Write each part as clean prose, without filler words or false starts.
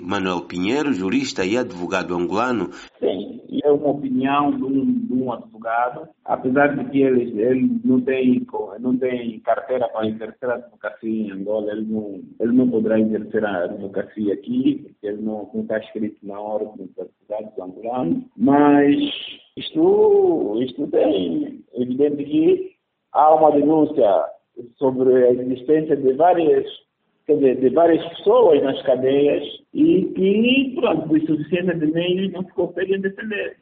Manuel Pinheiro, jurista e advogado angolano. Sim, é uma opinião de um advogado, apesar de que ele não tem carteira para exercer a advocacia em Angola, ele não poderá exercer a advocacia aqui, porque ele não está escrito na ordem dos advogados angolanos, mas isto tem evidente que há uma denúncia sobre a existência de várias pessoas nas cadeias e que, por insuficiência de meios, não se conseguem defender.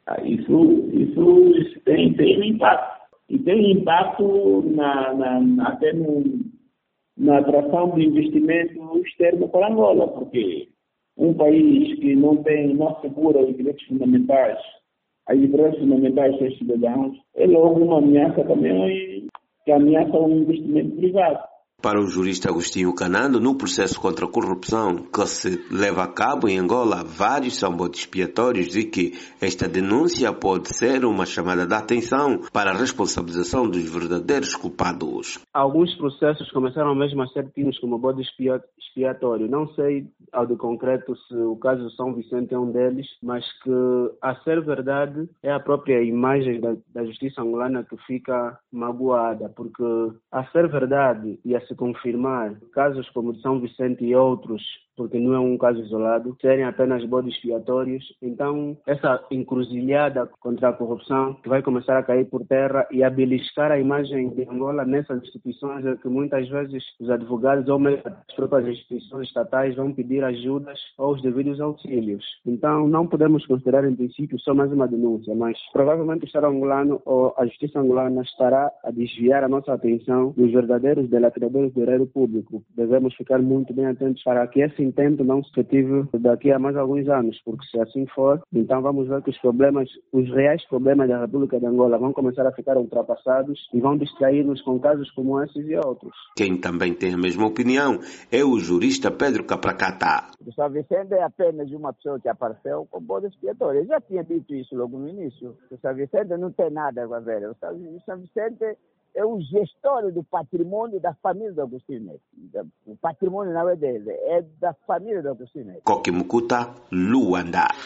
Isso tem impacto. E tem impacto até na atração de investimento externo para Angola, porque um país que não assegura os direitos fundamentais, as liberdades fundamentais dos cidadãos, é logo uma ameaça também que ameaça o investimento privado. Para o jurista Agostinho Canando, no processo contra a corrupção que se leva a cabo em Angola, vários são bodes expiatórios e que esta denúncia pode ser uma chamada de atenção para a responsabilização dos verdadeiros culpados. Alguns processos começaram mesmo a ser tidos como bode expiatório. Não sei ao de concreto se o caso de São Vicente é um deles, mas que, a ser verdade, é a própria imagem da justiça angolana que fica magoada, porque, a ser verdade e a se confirmar casos como de São Vicente e outros, porque não é um caso isolado, serem apenas bodes expiatórios, então essa encruzilhada contra a corrupção que vai começar a cair por terra e a beliscar a imagem de Angola nessas instituições que muitas vezes os advogados ou mesmo as próprias instituições estatais vão pedir ajudas ou os devidos auxílios. Então não podemos considerar em princípio só mais uma denúncia, mas provavelmente o Estado angolano ou a justiça angolana estará a desviar a nossa atenção dos verdadeiros dilapidadores do dinheiro público. Devemos ficar muito bem atentos para que esse intento não se retive daqui a mais alguns anos, porque se assim for, então vamos ver que os reais problemas da República de Angola vão começar a ficar ultrapassados e vão distrair-nos com casos como esses e outros. Quem também tem a mesma opinião é o jurista Pedro Capracata. O São Vicente é apenas uma pessoa que apareceu com bode expiatório. Eu já tinha dito isso logo no início. O São Vicente não tem nada a ver. O São Vicente é o gestor do patrimônio da família do Agostinho Neto. O patrimônio não é dele, é da família do Agostinho Neto. Coque Mucuta, Luanda.